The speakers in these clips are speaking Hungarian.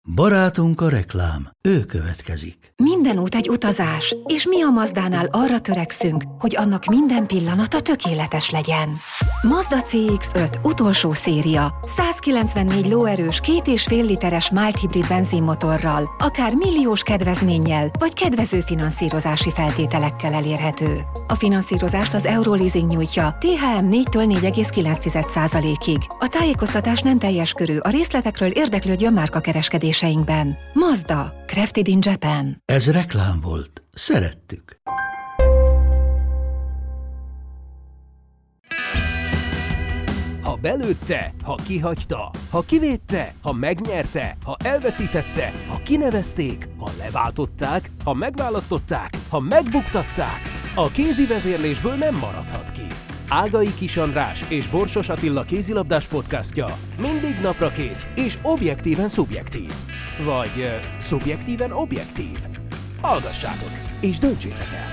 Barátunk a reklám, ő következik. Minden út egy utazás, és mi a Mazdánál arra törekszünk, hogy annak minden pillanata tökéletes legyen. Mazda CX-5 utolsó széria, 194 lóerős, 2,5 literes mild hibrid benzinmotorral, akár milliós kedvezménnyel, vagy kedvező finanszírozási feltételekkel elérhető. A finanszírozást az Euroleasing nyújtja, THM 4-től 4,9%-ig. A tájékoztatás nem teljes körű, a részletekről érdeklődjön márkakereskedéseinkben. Mazda, crafted in Japan. Ez reklám volt. Szerettük. Ha belőtte, ha kihagyta, ha kivédte, ha megnyerte, ha elveszítette, ha kinevezték, ha leváltották, ha megválasztották, ha megbuktatták, a kézi vezérlésből nem maradhat ki. Ágai Kis András és Borsos Attila kézilabdás podcastja mindig naprakész és objektíven szubjektív. Vagy szubjektíven objektív. Hallgassátok és döntsétek el!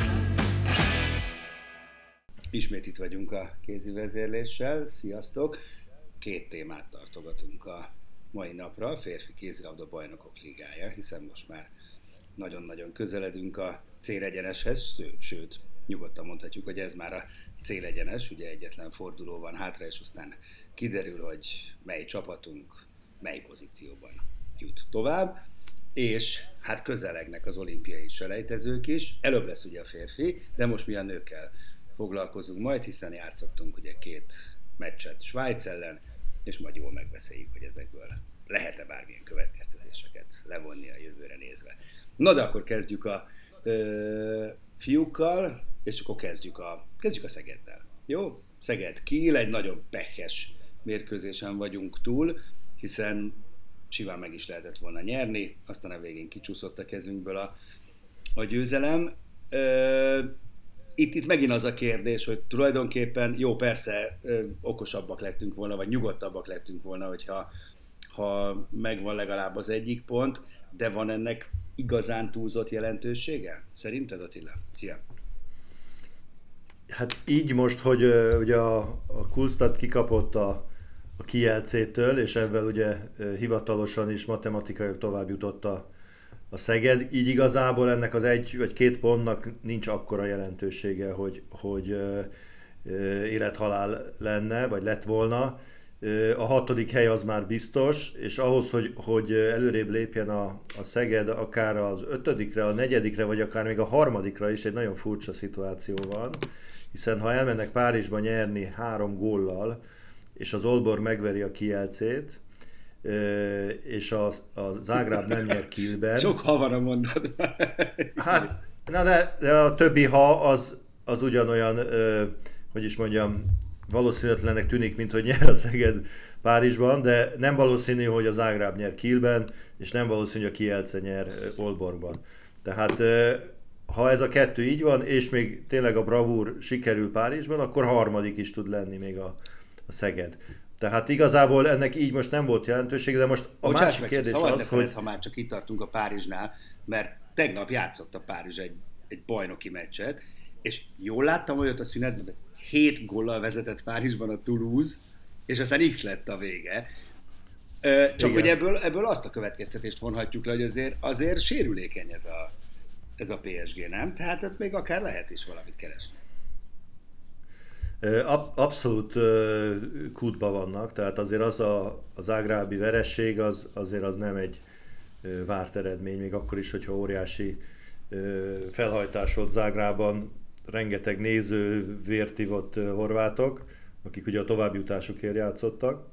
Ismét itt vagyunk a kézi vezérléssel. Sziasztok! Két témát tartogatunk a mai napra, a férfi kézilabda bajnokok ligája, hiszen most már nagyon-nagyon közeledünk a célegyeneshez, sőt, nyugodtan mondhatjuk, hogy ez már a célegyenes, ugye egyetlen forduló van hátra, és aztán kiderül, hogy mely csapatunk mely pozícióban jut tovább, és hát közelegnek az olimpiai selejtezők is, előbb lesz ugye a férfi, de most mi a nőkkel foglalkozunk majd, hiszen játszottunk ugye 2 meccset Svájc ellen, és majd jól megbeszéljük, hogy ezekből lehet-e bármilyen következtetéseket levonni a jövőre nézve. Na de akkor kezdjük a fiúkkal, és akkor kezdjük a Szegeddel. Jó? Szeged-Kiel, egy nagyon pekhes mérkőzésen vagyunk túl, hiszen simán meg is lehetett volna nyerni, aztán a végén kicsúszott a kezünkből a győzelem. Itt megint az a kérdés, hogy tulajdonképpen jó, persze okosabbak lettünk volna, vagy nyugodtabbak lettünk volna, hogyha megvan legalább az egyik pont, de van ennek igazán túlzott jelentősége? Szerinted, Attila? Szia! Hát így most, hogy ugye a Kulstad kikapott a Kielcétől, és ebben ugye hivatalosan is matematikailag tovább jutott a Szeged, így igazából ennek az 1 vagy 2 pontnak nincs akkora jelentősége, hogy élethalál lenne, vagy lett volna. A 6. hely az már biztos, és ahhoz, hogy előrébb lépjen a Szeged, akár az 5-re, a 4-re, vagy akár még a 3-ra is egy nagyon furcsa szituáció van, hiszen ha elmennek Párizsba nyerni 3 góllal, és az Aalborg megveri a Kielcét, és a Zágráb nem nyer Kielben. Sok ha van a mondatban. Hát, de a többi ha az ugyanolyan, hogy is mondjam, valószínűtlennek tűnik, mint hogy nyer a Szeged Párizsban, de nem valószínű, hogy a Zágráb nyer Kielben, és nem valószínű, hogy a Kielce nyer Aalborgban. Tehát ha ez a 2 így van, és még tényleg a bravúr sikerül Párizsban, akkor 3. is tud lenni még a Szeged. Tehát igazából ennek így most nem volt jelentősége, de most a másik kérdés az, hogy... Ha már csak itt tartunk a Párizsnál, mert tegnap játszott a Párizs egy bajnoki meccset, és jól láttam, hogy ott a szünetben 7 góllal vezetett Párizsban a Toulouse, és aztán X lett a vége. Csak hogy ebből azt a következtetést vonhatjuk le, hogy azért sérülékeny ez a PSG, nem? Tehát ott még akár lehet is valamit keresni. Abszolút kútban vannak, tehát azért az zágrábi veresség azért az nem egy várt eredmény, még akkor is, hogyha óriási felhajtás volt Zágrában, rengeteg néző, vért ivott horvátok, akik ugye a továbbjutásukért játszottak.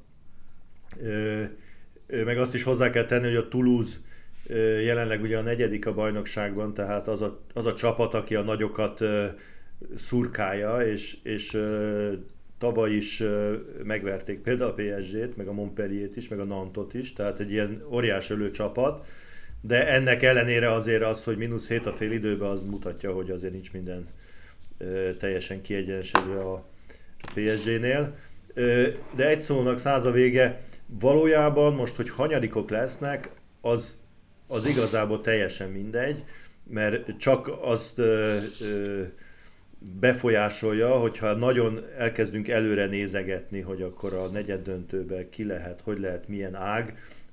Meg azt is hozzá kell tenni, hogy a Toulouse jelenleg ugye a 4. a bajnokságban, tehát az a csapat, aki a nagyokat szurkálja, és tavaly is megverték például a PSG-t, meg a Montpellier-t is, meg a Nantot is, tehát egy ilyen óriás ölő csapat, de ennek ellenére azért az, hogy -7 a fél időben, az mutatja, hogy azért nincs minden teljesen kiegyenlítve a PSG-nél. De egy szónak száz a vége, valójában most, hogy hanyadikok lesznek, az igazából teljesen mindegy, mert csak azt befolyásolja, hogyha nagyon elkezdünk előre nézegetni, hogy akkor a negyeddöntőbe ki lehet, hogy lehet, milyen ág,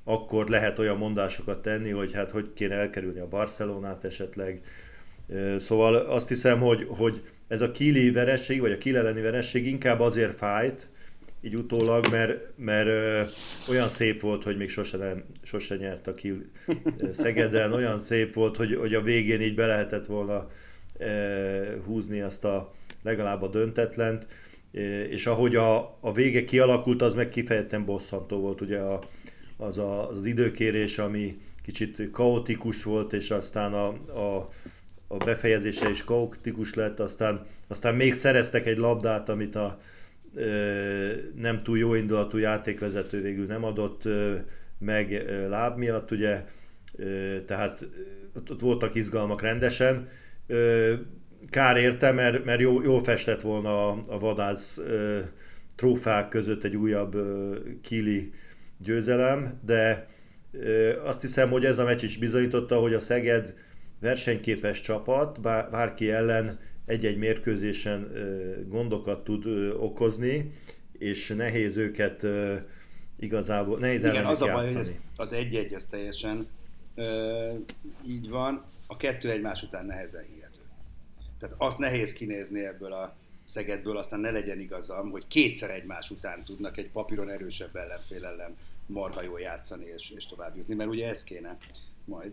akkor lehet olyan mondásokat tenni, hogy hát hogy kéne elkerülni a Barcelonát esetleg. Szóval azt hiszem, hogy ez a Kiel veresség, vagy a Kiel elleni veresség inkább azért fájt, így utólag, mert olyan szép volt, hogy még sose nyert a Kiel Szegeden, olyan szép volt, hogy a végén így be lehetett volna húzni azt legalább a döntetlent, és ahogy a vége kialakult, az meg kifejezetten bosszantó volt, ugye az időkérés, ami kicsit kaotikus volt, és aztán a befejezése is kaotikus lett, aztán még szereztek egy labdát, amit a nem túl jó indulatú játékvezető végül nem adott meg láb miatt, ugye, tehát ott voltak izgalmak rendesen. Kár érte, mert jól festett volna a vadász trófák között egy újabb kieli győzelem, de azt hiszem, hogy ez a meccs is bizonyította, hogy a Szeged versenyképes csapat, bárki ellen egy-egy mérkőzésen gondokat tud okozni, és nehéz őket igazából, nehéz igen, ellenük az a baj, játszani. hogy az 1-1 az teljesen így van, a 2 egymás után nehezen hihető. Tehát azt nehéz kinézni ebből a Szegedből, aztán ne legyen igazam, hogy kétszer egymás után tudnak egy papíron erősebb ellenfél ellen marha jól játszani és tovább jutni, mert ugye ez kéne majd.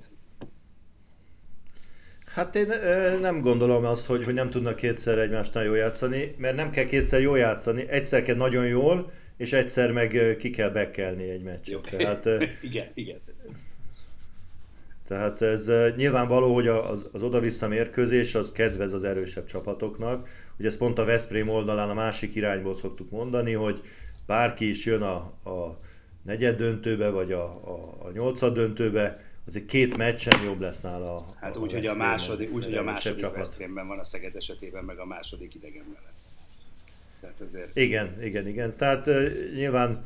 Hát én nem gondolom azt, hogy nem tudnak kétszer egymásnál jól játszani, mert nem kell kétszer jól játszani, egyszer kell nagyon jól, és egyszer meg ki kell bekkelni egy meccset. Tehát, igen. Tehát ez nyilvánvaló, hogy az oda-vissza mérkőzés az kedvez az erősebb csapatoknak. Ugye ezt pont a Veszprém oldalán a másik irányból szoktuk mondani, hogy bárki is jön a negyed döntőbe, vagy a nyolcad döntőbe, azért 2 meccsen jobb lesz nála. Hát úgy, hogy a második Veszprémben van, a Szeged esetében meg a második idegenben lesz. Tehát azért... Igen. Tehát nyilván,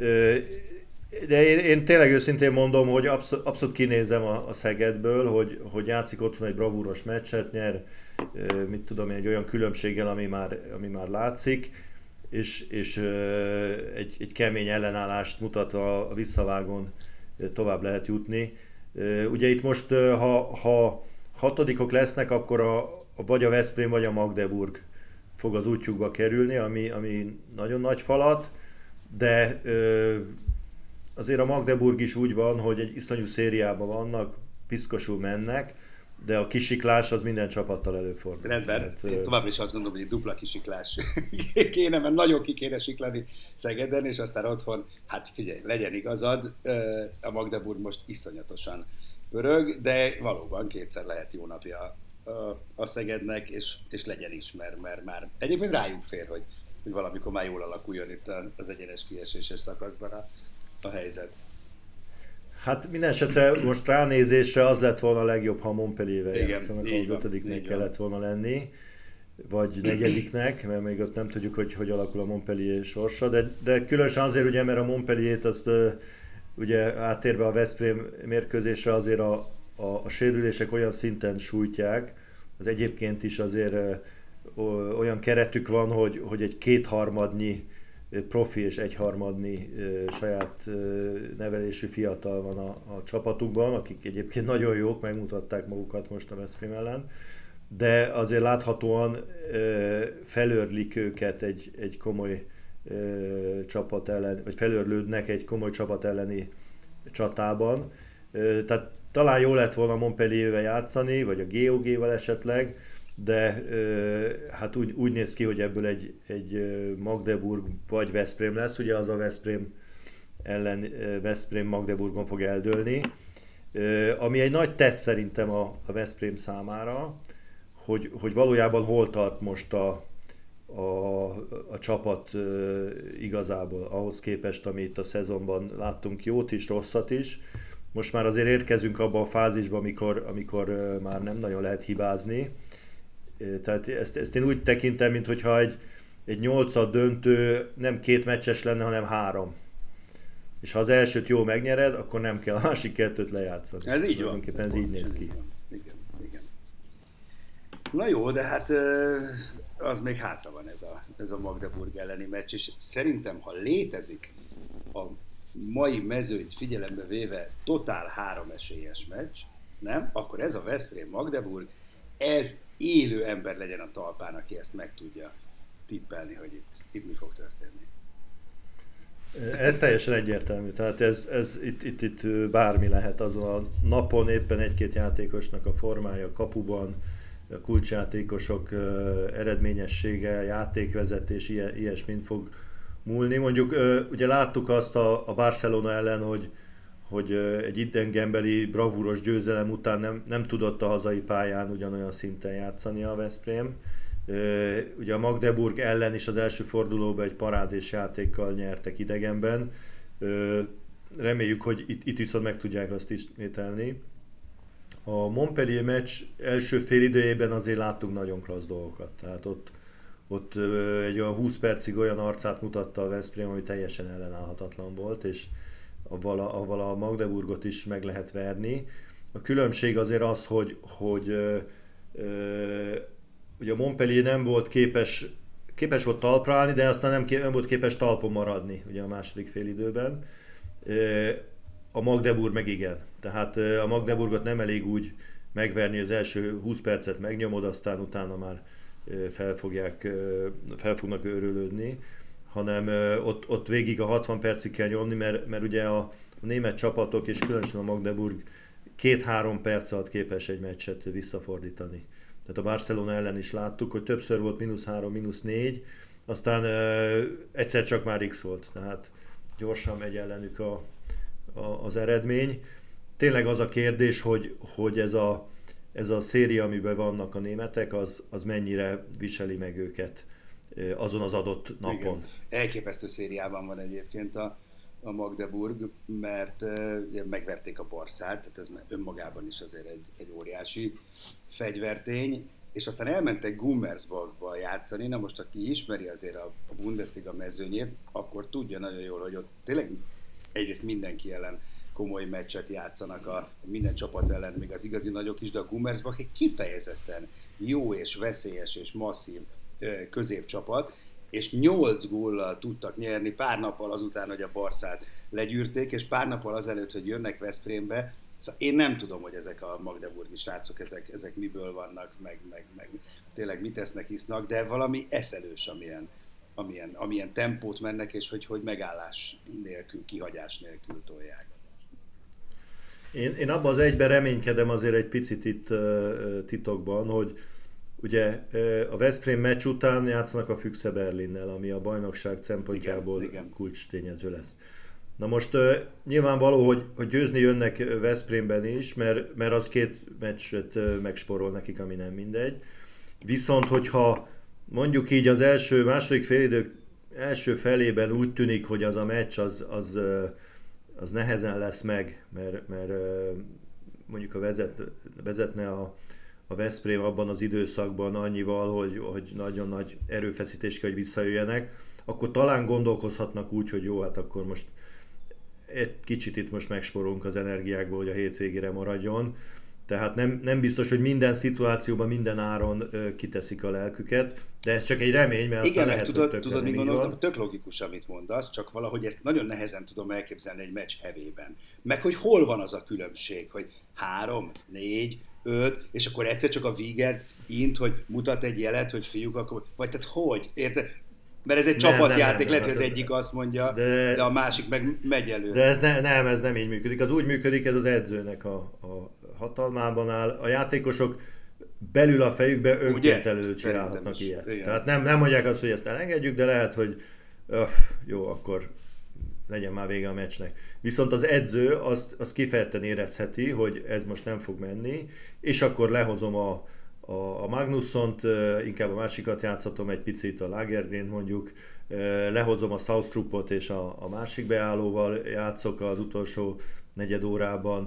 de én tényleg őszintén mondom, hogy abszolút kinézem a Szegedből, hogy játszik otthon egy bravúros meccset, nyer, mit tudom én, egy olyan különbséggel, ami már látszik, és egy kemény ellenállást mutatva a visszavágón tovább lehet jutni. Ugye itt most, ha hatodikok lesznek, akkor vagy a Veszprém, vagy a Magdeburg fog az útjukba kerülni, ami nagyon nagy falat, de azért a Magdeburg is úgy van, hogy egy iszonyú szériában vannak, piszkosul mennek, de a kisiklás az minden csapattal előfordul. Rendben, én továbbra is azt gondolom, hogy egy dupla kisiklás kéne, mert nagyon ki kéne siklani Szegeden, és aztán otthon, hát figyelj, legyen igazad, a Magdeburg most iszonyatosan pörög, de valóban kétszer lehet jó napja a Szegednek, és legyen is, mert már egyébként rájuk fér, hogy valamikor már jól alakuljon itt az egyenes kieséses szakaszban a helyzet. Hát minden esetre most ránézésre az lett volna a legjobb, ha Montpelliervel játszanak, az 5-nek kellett volna lenni, vagy 4-nek, mert még ott nem tudjuk, hogy alakul a Montpellier sorsa, de különösen azért, ugye, mert a Montpellier-t azt ugye áttérve a Veszprém mérkőzésre azért a sérülések olyan szinten sújtják, az egyébként is azért olyan keretük van, hogy egy 2/3 profi és 1/3 saját nevelésű fiatal van a csapatukban, akik egyébként nagyon jók, megmutatták magukat most a Veszprém ellen, de azért láthatóan felőrlik őket egy komoly csapat ellen, vagy felőrlődnek egy komoly csapat elleni csatában. Tehát talán jó lett volna Montpelliervel játszani, vagy a GOG-vel esetleg, de hát úgy néz ki, hogy ebből egy Magdeburg vagy Veszprém lesz, ugye az a Veszprém ellen Veszprém-Magdeburgon fog eldőlni, ami egy nagy tett szerintem a Veszprém számára, hogy valójában hol tart most a csapat igazából ahhoz képest, amit a szezonban láttunk, jót is, rosszat is. Most már azért érkezünk abba a fázisba, amikor már nem nagyon lehet hibázni. Tehát ezt én úgy tekintem, mintha egy 8. döntő nem 2 meccses lenne, hanem 3. És ha az elsőt jól megnyered, akkor nem kell a másik 2-t lejátszani. Ez így van. Ez így néz ki. Igen. Na jó, de hát az még hátra van ez a Magdeburg elleni meccs, és szerintem, ha létezik mai mezőnyt figyelembe véve totál 3 esélyes meccs, nem? Akkor ez a Veszprém-Magdeburg, ez élő ember legyen a talpán, aki ezt meg tudja tippelni, hogy itt mi fog történni. Ez teljesen egyértelmű, tehát itt bármi lehet azon a napon, éppen egy-két játékosnak a formája kapuban, a kulcsjátékosok eredményessége, játékvezetés, ilyesmint fog múlni. Mondjuk ugye láttuk azt a Barcelona ellen, hogy egy idegenbeli bravúros győzelem után nem tudott a hazai pályán ugyanolyan szinten játszani a Veszprém. Ugye a Magdeburg ellen is az első fordulóban egy parádés játékkal nyertek idegenben. Reméljük, hogy itt viszont meg tudják azt ismételni. A Montpellier meccs első fél időjében azért láttunk nagyon klassz dolgokat. Tehát ott egy olyan 20 percig olyan arcát mutatta a Veszprém, ami teljesen ellenállhatatlan volt, és avval a Magdeburgot is meg lehet verni. A különbség azért az, hogy ugye a Montpellier nem volt képes volt talpra állni, de aztán nem volt képes talpon maradni ugye a második félidőben. A Magdeburg meg igen. Tehát a Magdeburgot nem elég úgy megverni, az első 20 percet megnyomod, aztán utána már fel fognak őrölődni, hanem ott végig a 60 percig kell nyomni, mert ugye a német csapatok, és különösen a Magdeburg 2-3 perc alatt képes egy meccset visszafordítani. Tehát a Barcelona ellen is láttuk, hogy többször volt -3, -4, aztán egyszer csak már X volt, tehát gyorsan megy ellenük az eredmény. Tényleg az a kérdés, hogy ez a széria, amiben vannak a németek, az mennyire viseli meg őket azon az adott napon. Igen. Elképesztő szériában van egyébként a Magdeburg, mert megverték a Barszát, tehát ez önmagában is azért egy óriási fegyvertény, és aztán elmentek Gummersbachba játszani. Na most, aki ismeri azért a Bundesliga mezőnyét, akkor tudja nagyon jól, hogy ott tényleg egyrészt mindenki ellen komoly meccset játszanak, minden csapat ellen, még az igazi nagyok is, de a Gummersbach egy kifejezetten jó és veszélyes és masszív középcsapat, és 8 góllal tudtak nyerni pár nappal azután, hogy a Barszát legyűrték, és pár nappal azelőtt, hogy jönnek Veszprémbe. Szóval én nem tudom, hogy ezek a magdeburgi srácok, ezek miből vannak, meg tényleg mit esznek, isznak, de valami eszelős, amilyen tempót mennek, és hogy megállás nélkül, kihagyás nélkül tolják. Én abban az egyben reménykedem azért egy picit itt titokban, hogy ugye a Veszprém meccs után játszanak a Füchse Berlinnel, ami a bajnokság szempontjából kulcstényező lesz. Na most nyilvánvaló, hogy győzni jönnek Veszprémben is, mert az 2 meccset megsporol nekik, ami nem mindegy. Viszont, hogyha mondjuk így az második félidő első felében úgy tűnik, hogy az a meccs az nehezen lesz meg, mert mondjuk vezetne a Veszprém abban az időszakban annyival, hogy nagyon nagy erőfeszítés kell, hogy visszajöjjenek, akkor talán gondolkozhatnak úgy, hogy jó, hát akkor most egy kicsit itt most megsporolunk az energiákból, hogy a hétvégére maradjon. Tehát nem biztos, hogy minden szituációban, minden áron kiteszik a lelküket, de ez csak egy remény, mert igen, aztán lehet, tudod, mi gondolom, tök logikus, amit mondasz, csak valahogy ezt nagyon nehezen tudom elképzelni egy meccs hevében. Meg hogy hol van az a különbség, hogy 3, 4, 5, és akkor egyszer csak a Wiegert int, hogy mutat egy jelet, hogy fiúk, akkor, vagy tehát hogy, érted? Mert ez egy csapatjáték, lehet, hogy az egyik azt mondja, de a másik meg megy előre. De ez nem így működik. Az úgy működik, ez az edzőnek a hatalmában áll. A játékosok belül a fejükben önkéntelenül csinálhatnak ilyet. Igen. Tehát nem mondják azt, hogy ezt elengedjük, de lehet, hogy jó, akkor legyen már vége a meccsnek. Viszont az edző azt kifejezetten érezheti, hogy ez most nem fog menni, és akkor lehozom a Magnussont, inkább a másikat játszhatom egy picit, a Lagergreen mondjuk, lehozom a Saustrupot és a másik beállóval játszok az utolsó negyed órában,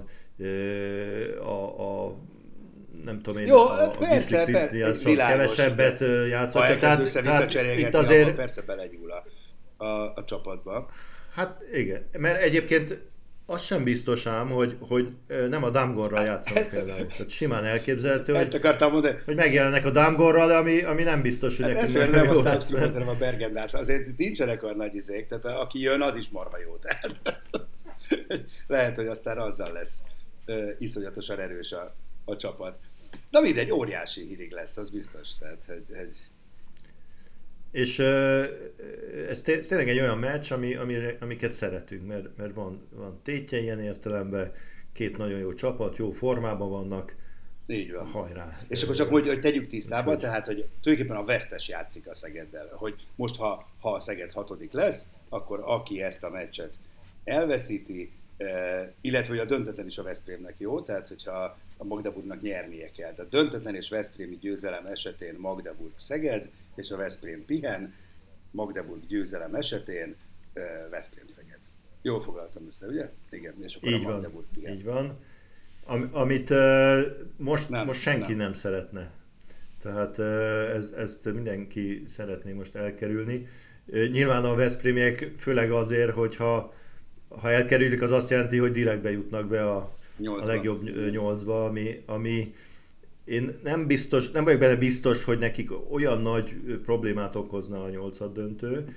nem tudom én, jó, a Gisli Krisztiánsson kevesebbet játszok. Ha elkezd össze-vissza cserélgetni, akkor persze belegyúl a csapatba. Hát igen, mert egyébként az sem biztos ám, hogy nem a Damgorral játszanak például. Tehát simán elképzelhető, ezt akartam mondani. hogy megjelennek a Damgorral, ami nem biztos, hogy nekünk nem a jó Sam lesz. Stewart, hanem a Bergendás. Azért nincsenek olyan nagy izék, tehát aki jön, az is marha jó. Tehát lehet, hogy aztán azzal lesz iszonyatosan erős a csapat. Na mindegy, óriási hírig lesz, az biztos. Tehát, hogy... És ez tényleg egy olyan meccs, amiket szeretünk, mert van tétje ilyen értelemben, két nagyon jó csapat, jó formában vannak. Így van. Hajrá! És akkor csak hogy tegyük tisztába, tehát hogy tulajdonképpen a vesztes játszik a Szegeddel, hogy most ha a Szeged 6. lesz, akkor aki ezt a meccset elveszíti, illetve hogy a döntetlen is a Veszprémnek jó, tehát hogyha a Magdeburgnak nyernie kell. Tehát döntetlen és veszprémi győzelem esetén Magdeburg-Szeged, és a Veszprém pihen, Magdeburg győzelem esetén Veszprém-Szeged. Jól foglaltam össze, ugye? Igen, és akkor így a Magdeburg pihen. Így van. Amit most senki nem szeretne. Tehát ezt mindenki szeretné most elkerülni. Nyilván a veszprémiek főleg azért, hogyha elkerülik, az azt jelenti, hogy direktbe jutnak be a legjobb 8-ba, ami én nem vagyok benne biztos, hogy nekik olyan nagy problémát okozna a 8. döntő.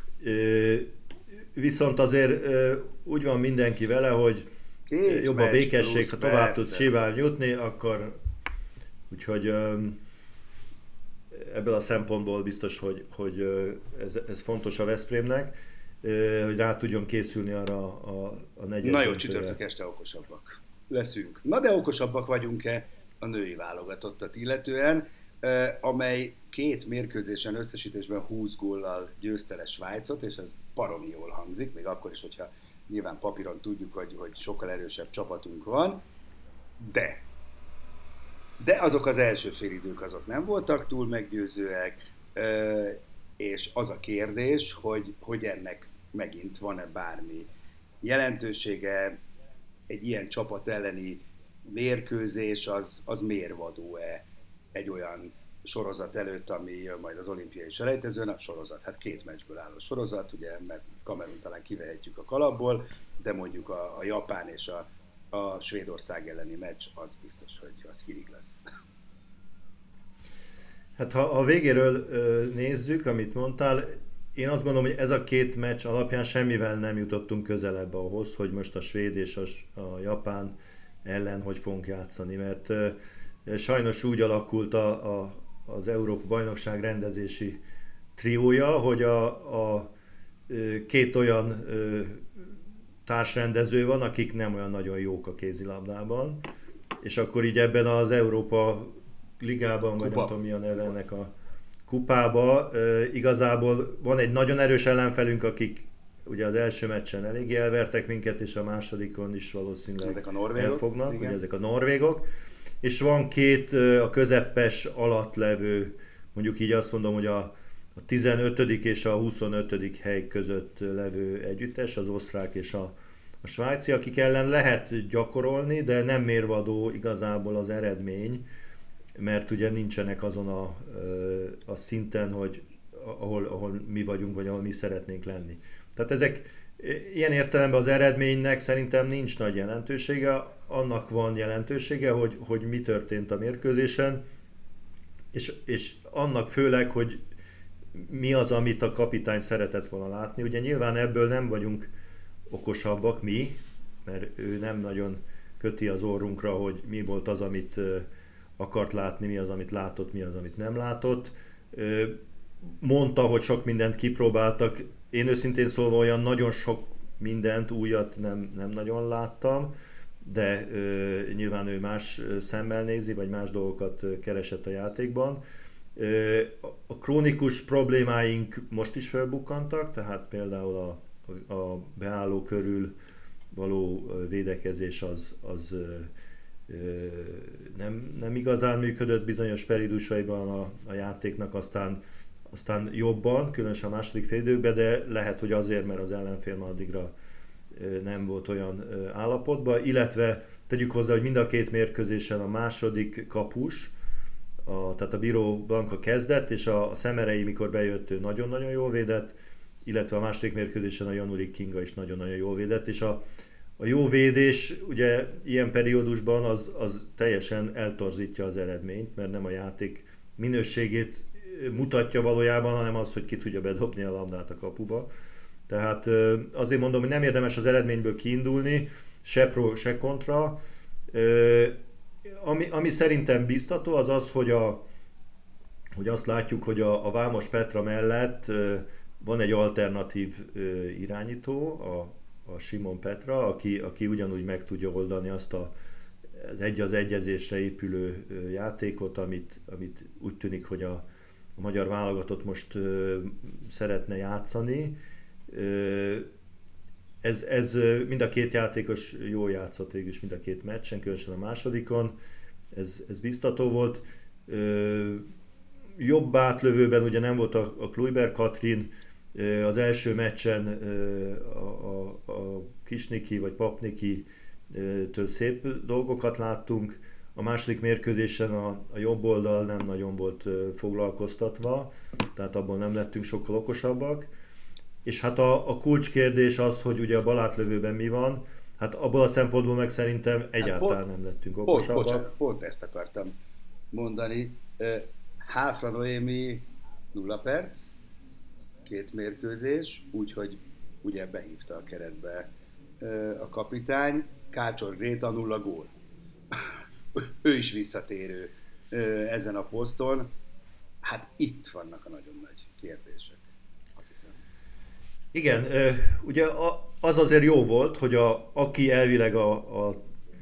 Viszont azért úgy van mindenki vele, hogy jobb a békesség, ha tovább tudsz séválni jutni, akkor úgyhogy ebből a szempontból biztos, hogy ez fontos a Veszprémnek, hogy rá tudjon készülni arra a negyedik. Na jó, csütörtök este okosabbak leszünk. Na de okosabbak vagyunk-e a női válogatottat illetően, amely 2 mérkőzésen összesítésben 20 góllal győzte le Svájcot, és ez baromi jól hangzik, még akkor is, hogyha nyilván papíron tudjuk, hogy sokkal erősebb csapatunk van, de azok az első félidők azok nem voltak túl meggyőzőek, és az a kérdés, hogy ennek megint van-e bármi jelentősége, egy ilyen csapat elleni mérkőzés az mérvadó-e egy olyan sorozat előtt, ami jön majd az olimpiai selejtezőn, a sorozat, hát 2 meccsből álló sorozat, ugye, mert Kamerun talán kivehetjük a kalapból, de mondjuk a Japán és a Svédország elleni meccs, az biztos, hogy az hírig lesz. Hát ha a végéről nézzük, amit mondtál, én azt gondolom, hogy ez a 2 meccs alapján semmivel nem jutottunk közelebb ahhoz, hogy most a svéd és a japán ellen hogy fogunk játszani, mert sajnos úgy alakult az Európa-bajnokság rendezési triója, hogy a 2 olyan társrendező van, akik nem olyan nagyon jók a kézilabdában, és akkor így ebben az Európa ligában, vagy nem tudom mi a neve ennek a kupába, igazából van egy nagyon erős ellenfelünk, akik ugye az első meccsen eléggé elvertek minket, és a másodikon is valószínűleg ezek a norvégok, elfognak, ugye ezek a norvégok, és van 2 a közepes alatt levő, mondjuk így azt mondom, hogy a 15. és a 25. hely között levő együttes, az osztrák és a svájci, akik ellen lehet gyakorolni, de nem mérvadó igazából az eredmény, mert ugye nincsenek azon a szinten, hogy ahol mi vagyunk, vagy ahol mi szeretnénk lenni. Tehát ezek ilyen értelemben az eredménynek szerintem nincs nagy jelentősége, annak van jelentősége, hogy mi történt a mérkőzésen, és annak főleg, hogy mi az, amit a kapitány szeretett volna látni. Ugye nyilván ebből nem vagyunk okosabbak mi, mert ő nem nagyon köti az orrunkra, hogy mi volt az, amit akart látni, mi az, amit látott, mi az, amit nem látott. Mondta, hogy sok mindent kipróbáltak. Én őszintén szólva olyan nagyon sok mindent, újat nem nagyon láttam, de nyilván ő más szemmel nézi, vagy más dolgokat keresett a játékban. A krónikus problémáink most is felbukkantak, tehát például a beálló körül való védekezés az nem igazán működött bizonyos periódusaiban a játéknak, aztán jobban, különösen a második félidőkben, de lehet, hogy azért, mert az ellenfél már addigra nem volt olyan állapotban, illetve tegyük hozzá, hogy mind a 2 mérkőzésen a második kapus, tehát a Bíró Blanka kezdett, és a Szemerei, mikor bejött, ő nagyon-nagyon jól védett, illetve a második mérkőzésen a Janurik Kinga is nagyon-nagyon jól védett, és a jó védés ugye ilyen periódusban az teljesen eltorzítja az eredményt, mert nem a játék minőségét mutatja valójában, hanem az, hogy ki tudja bedobni a labdát a kapuba. Tehát azért mondom, hogy nem érdemes az eredményből kiindulni, se pro, se kontra. Ami szerintem biztató, az az, hogy azt látjuk, hogy a Vámos Petra mellett van egy alternatív irányító, a Simon Petra, aki ugyanúgy meg tudja oldani azt az egyezésre épülő játékot, amit úgy tűnik, hogy a magyar válogatott most szeretne játszani. Ez mind a két játékos jól játszott végül is mind a két meccsen, különösen a másodikon. Ez biztató volt. Jobb átlövőben ugye nem volt a Kluiber Katrin, az első meccsen a Kisniki vagy Papniki-től szép dolgokat láttunk, a második mérkőzésen a jobb oldal nem nagyon volt foglalkoztatva, tehát abból nem lettünk sokkal okosabbak. És hát a kulcskérdés az, hogy ugye a balátlövőben mi van, hát abból a szempontból meg szerintem egyáltalán nem lettünk okosabbak. Pont ezt akartam mondani. Háfra Noémi 0 perc, 2 mérkőzés, úgyhogy ugye behívta a keretbe a kapitány, Kácsor Gréta 0 gól. Ő is visszatérő ezen a poszton. Hát itt vannak a nagyon nagy kérdések, azt hiszem. Igen, ugye az azért jó volt, hogy aki elvileg a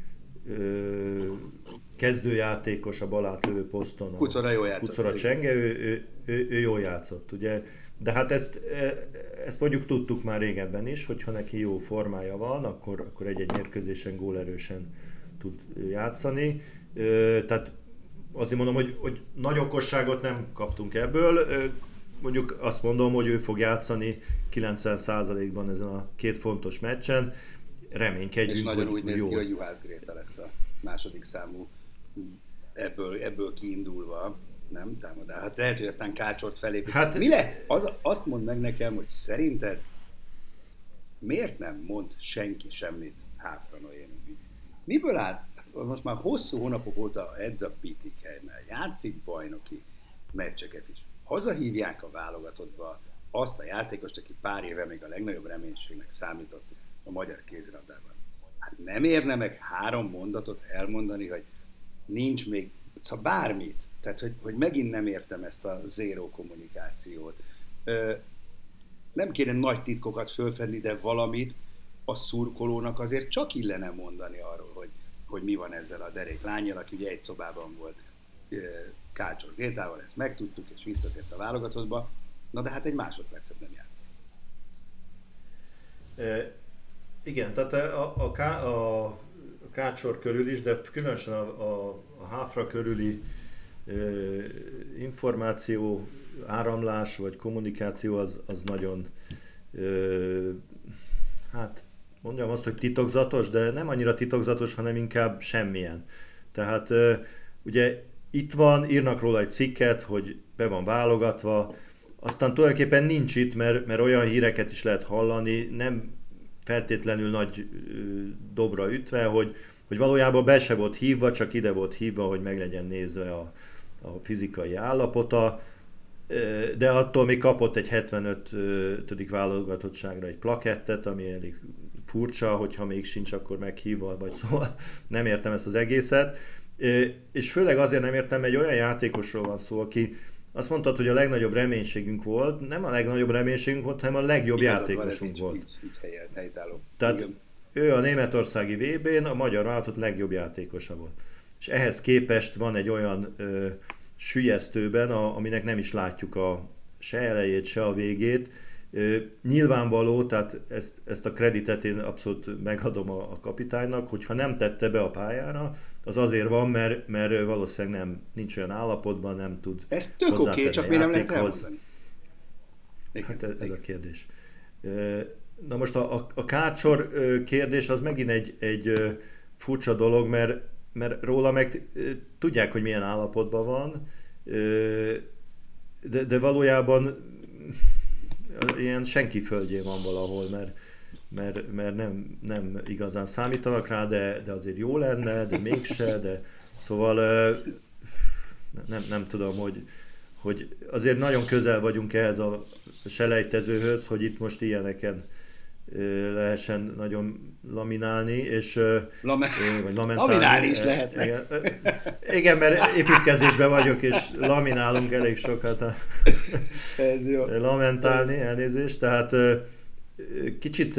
kezdőjátékos a balátlövő poszton, Kucora Csenge, ő jól játszott, ugye. De hát ezt mondjuk tudtuk már régebben is, hogyha neki jó formája van, akkor egy-egy mérkőzésen gólerősen tud játszani. Tehát azért mondom, hogy nagy okosságot nem kaptunk ebből. Mondjuk azt mondom, hogy ő fog játszani 90%-ban ezen a 2 fontos meccsen. Reménykedjünk, és nagyon úgy néz jó. ki, hogy Juhász Gréta lesz a második számú ebből kiindulva. Nem támadál. Hát lehet, hogy aztán Kácsort felépít. Hát, azt mondd meg nekem, hogy szerinted miért nem mond senki semmit Háfra Noémi? Miből áll? Hát most már hosszú hónapok óta edz a Bietigheimnel, játszik bajnoki meccseket is. Hazahívják a válogatottba azt a játékost, aki pár éve még a legnagyobb reménységnek számított a magyar kézilabdában. Hát nem érne meg 3 mondatot elmondani, hogy nincs még, szóval bármit. Tehát, hogy megint nem értem ezt a zéró kommunikációt. Nem kéne nagy titkokat fölfedni, de valamit a szurkolónak azért csak illene mondani arról, hogy mi van ezzel a derék lánnyal, aki ugye egy szobában volt Kácsor Grétával, ezt megtudtuk, és visszatért a válogatottba. Na de hát egy másodpercet nem játszott. Igen, tehát a Kácsor körül is, de különösen a Háfra körüli információ, áramlás vagy kommunikáció az nagyon, hát mondjam azt, hogy titokzatos, de nem annyira titokzatos, hanem inkább semmilyen. Tehát ugye itt van, írnak róla egy cikket, hogy be van válogatva, aztán tulajdonképpen nincs itt, mert olyan híreket is lehet hallani, nem feltétlenül nagy dobra ütve, hogy valójában be se volt hívva, csak ide volt hívva, hogy meg legyen nézve a fizikai állapota, de attól még kapott egy 75. válogatottságra egy plakettet, ami elég furcsa, hogyha még sincs, akkor meghívva, vagy szóval nem értem ezt az egészet. És főleg azért nem értem, egy olyan játékosról van szó, aki azt mondtad, hogy a legnagyobb reménységünk volt, nem a legnagyobb reménységünk volt, hanem a legjobb játékosunk volt. Így helytálló. Tehát igen. Ő a németországi VB-n a magyar válogatott legjobb játékosa volt. És ehhez képest van egy olyan süllyesztőben, aminek nem is látjuk se elejét, se a végét. Nyilvánvaló, tehát ezt a kreditet én abszolút megadom a kapitánynak, hogyha nem tette be a pályára, az azért van, mert valószínűleg nincs olyan állapotban, nem tud ez tök oké, csak miért nem lehet elmondani? Hát ez a kérdés. Na most a Kácsor kérdés az megint egy furcsa dolog, mert róla meg tudják, hogy milyen állapotban van, de valójában ilyen senki földjén van valahol, mert nem igazán számítanak rá, de azért jó lenne, de mégse, de szóval nem tudom, hogy azért nagyon közel vagyunk ehhez a selejtezőhöz, hogy itt most ilyeneken lehessen nagyon laminálni, és vagy laminálni is lehetne. Igen, mert építkezésben vagyok, és laminálunk elég sokat. Ez jó. Lamentálni, elnézést. Tehát kicsit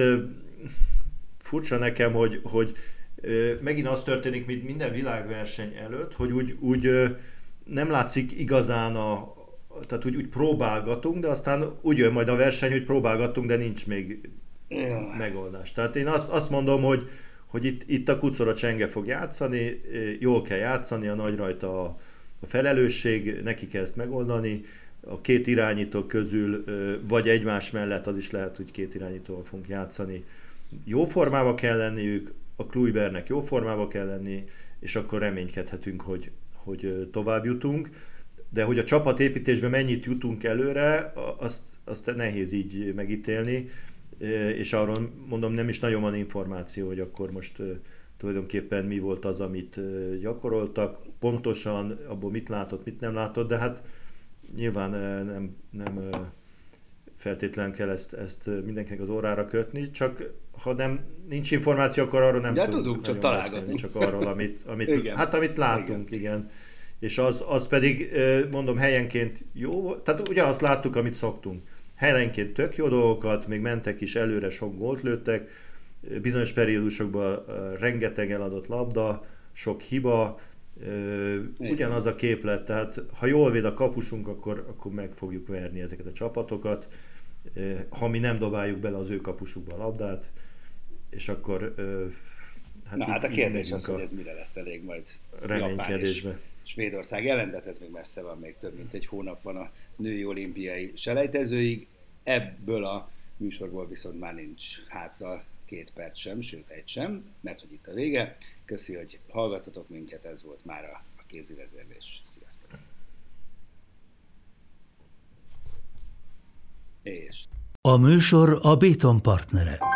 furcsa nekem, hogy megint az történik, mint minden világverseny előtt, hogy úgy nem látszik igazán tehát úgy próbálgatunk, de aztán úgy jön majd a verseny, hogy próbálgatunk, de nincs még megoldás. Tehát én azt mondom, hogy itt a kucora csenge fog játszani, jól kell játszani, a nagy rajta a felelősség, neki kell ezt megoldani. A két irányító közül, vagy egymás mellett, az is lehet, hogy két irányítóval fogunk játszani. Jó formába kell lenniük, a Kluibernek jó formába kell lenni, és akkor reménykedhetünk, hogy tovább jutunk. De hogy a csapatépítésben mennyit jutunk előre, azt nehéz így megítélni, és arról mondom, nem is nagyon van információ, hogy akkor most tulajdonképpen mi volt az, amit gyakoroltak, pontosan abból mit látott, mit nem látott, de hát nyilván nem feltétlenül kell ezt mindenkinek az órára kötni, csak ha nincs információ, akkor arról nem tudunk csak találgatni. Csak arról, amit látunk, igen. És az pedig, mondom, helyenként jó volt, tehát ugyanazt láttuk, amit szoktunk. Helyenként tök jó dolgokat, még mentek is előre, sok gólt lőttek, bizonyos periódusokban rengeteg eladott labda, sok hiba, ugyanaz a képlet, tehát ha jól véd a kapusunk, akkor meg fogjuk verni ezeket a csapatokat, ha mi nem dobáljuk bele az ő kapusukba a labdát, és akkor hát a kérdés az, hogy ez mire lesz elég majd reménykedésbe. Svédország ellen, de ez még messze van, még több mint egy hónap van a női olimpiai selejtezőig. Ebből a műsorból viszont már nincs hátra 2 perc sem, sőt 1 sem, mert hogy itt a vége. Köszi, hogy hallgattatok minket, ez volt már a kézi vezérlés. Sziasztok! A műsor a Béton partnere.